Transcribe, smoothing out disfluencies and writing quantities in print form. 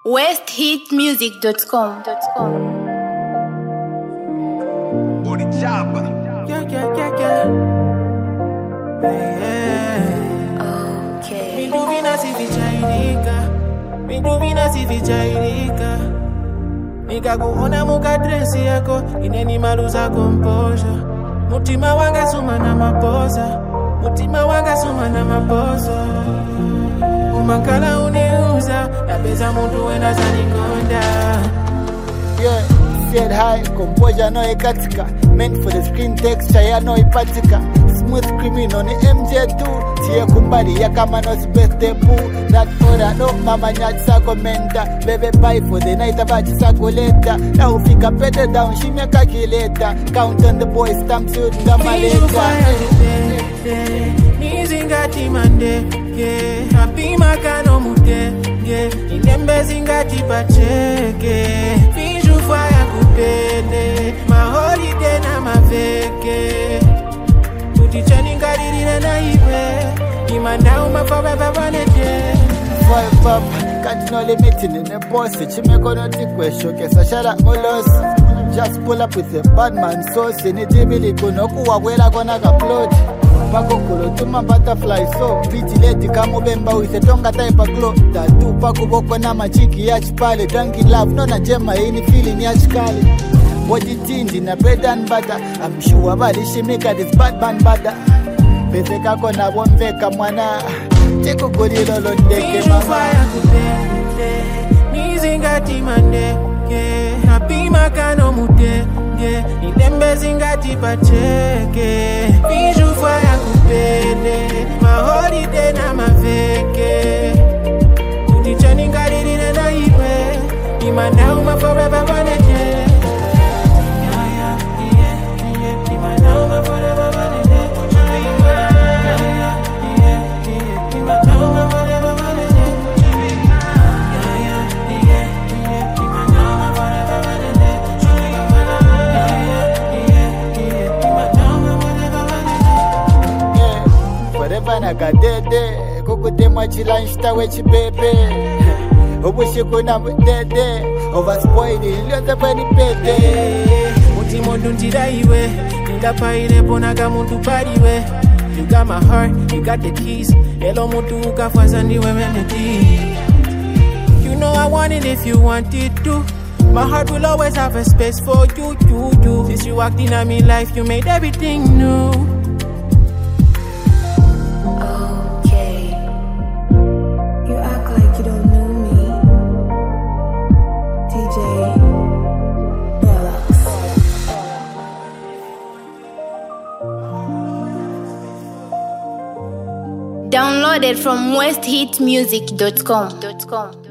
westhitmusic.com. Booty chopper. Yeah. Okay. Miduvina si vichairika nikakuona mukadresi yako ineni maluza composure mutima wanga suma na mapoza umakala uniuza napeza muntu wena zanikonda. Yeah, said high, composure no ekatika. Meant for the screen texture ya no ipatika. Smooth criminal ni MJ2. Tiye kumbali ya kama no birthday boo. That order no mama nyatsa komenda. Bebe buy for the night abachi sakoleta. Na ufika pete down shimya kakileta. Count on the boys stamps you ndamaleta. Nizingati mande happy makano mute inembe zingati pacheke fiju fire kupende maholiday na maveke utichani ngaririre na iwe imandau mafawe babanete Five up, can't no limiting in the boss. Chimeko no tikwesho kesa shara molos. Just pull up with a bad man sauce. Ni jibili kuno kuwa wela kona upload. Pakokolo tuma butterfly so pretty lady kama bemba with a tonga type of glow. Tattoo pakuboko na machiki ya chipale. Drunky love no na jema ini feeling ya chikali. Body tindi na bread and butter. I'm sure bali shimika this bad man butter. Pese kako na wonveka mwana. Cheko golilo lo ndeke mama. Fire kupende nizingati mande happy makano mute inembe zingati pacheke fiju fire kupende maholiday na maveke utichani ngaririre na iwe imandau mafawe babanete imandau mafawe babanete Nagadede kukutemwa chilanshita wechibebe ubushikuna mudede overspoiled ilionze kweni pete mutimondo ndira iwe ndingapaile ponaka muntu paliwe. You got my heart, you got the keys. Hello muntu ukafaza ndiwe melody. You know I want it if you want it too. My heart will always have a space for you. Since you walked in on me life, you made everything new. Downloaded from westhitmusic.com.